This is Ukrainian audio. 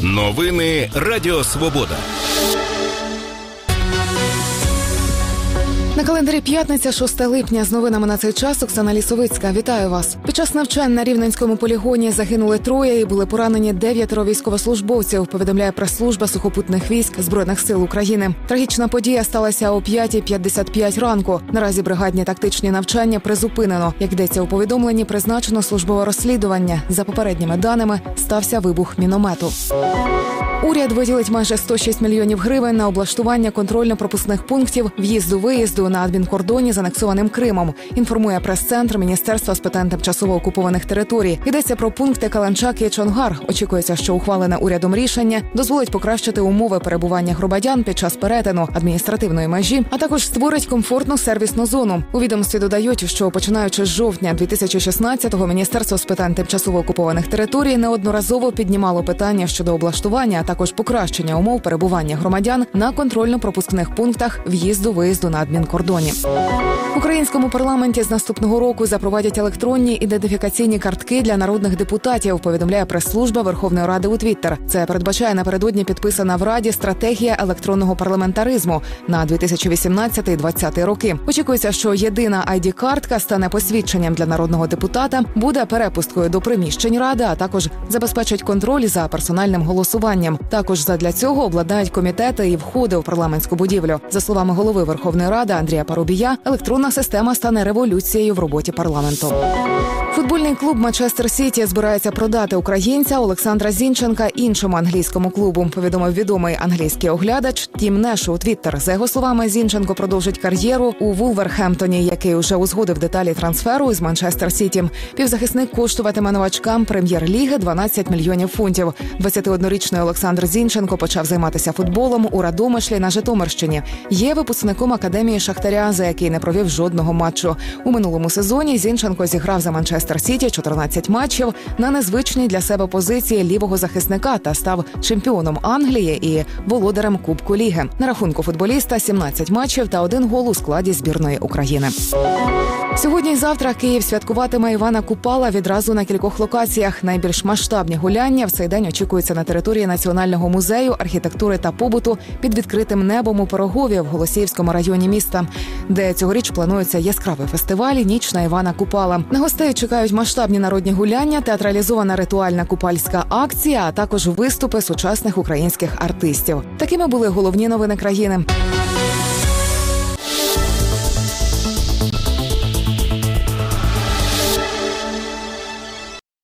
Новини Радіо Свобода. На календарі п'ятниця, 6 липня. З новинами на цей час Оксана Лісовицька. Вітаю вас. Під час навчань на Рівненському полігоні загинули 3 і були поранені 9 військовослужбовців, повідомляє прес-служба сухопутних військ Збройних сил України. Трагічна подія сталася о 5:55 ранку. Наразі бригадні тактичні навчання призупинено. Як йдеться у повідомленні, призначено службове розслідування. За попередніми даними, стався вибух міномету. Уряд виділить майже 106 мільйонів гривень на облаштування контрольно-пропускних пунктів в'їзду-виїзду на адмінкордоні з анексованим Кримом, інформує прес-центр Міністерства з питань тимчасово окупованих територій. Йдеться про пункти Каланчак і Чонгар. Очікується, що ухвалене урядом рішення дозволить покращити умови перебування громадян під час перетину адміністративної межі, а також створить комфортну сервісну зону. У відомстві додають, що починаючи з жовтня 2016-го Міністерство з питань тимчасово окупованих територій неодноразово піднімало питання щодо облаштування, а також покращення умов перебування громадян на контрольно-пропускних пунктах в'їзду-виїзду на адмінкордоні. В українському парламенті з наступного року запровадять електронні ідентифікаційні картки для народних депутатів, повідомляє прес-служба Верховної Ради у Твіттер. Це передбачає напередодні підписана в Раді стратегія електронного парламентаризму на 2018-2020 роки. Очікується, що єдина ID-картка стане посвідченням для народного депутата, буде перепусткою до приміщень Ради, а також забезпечить контроль за персональним голосуванням. Також задля цього обладнають комітети і входи в парламентську будівлю. За словами голови Верховної Ради Андрія Парубія, електронна система стане революцією в роботі парламенту. Футбольний клуб «Манчестер Сіті» збирається продати українця Олександра Зінченка іншому англійському клубу, повідомив відомий англійський оглядач Тім Неш у Твіттер. За його словами, Зінченко продовжить кар'єру у Вулверхемптоні, який уже узгодив деталі трансферу із «Манчестер Сіті». Півзахисник коштуватиме новачкам прем'єр-ліги 12 мільйонів фунтів. 21-річний Олександр Зінченко почав займатися футболом у Радомишлі на Житомирщині. Є випускником академії Шахтаря, за який не провів жодного матчу. У минулому сезоні Зінченко зіграв за «Манчестер Сіті» 14 матчів на незвичній для себе позиції лівого захисника та став чемпіоном Англії і володарем Кубку Ліги. На рахунку футболіста 17 матчів та 1 гол у складі збірної України. Сьогодні і завтра Київ святкуватиме Івана Купала відразу на кількох локаціях. Найбільш масштабні гуляння в цей день очікуються на території Національного музею архітектури та побуту під відкритим небом у Пирогові в Голосіївському районі міста, де цьогоріч планується яскравий фестиваль «Ніч на Івана Купала». На гостей чекають масштабні народні гуляння, театралізована ритуальна купальська акція, а також виступи сучасних українських артистів. Такими були головні новини країни.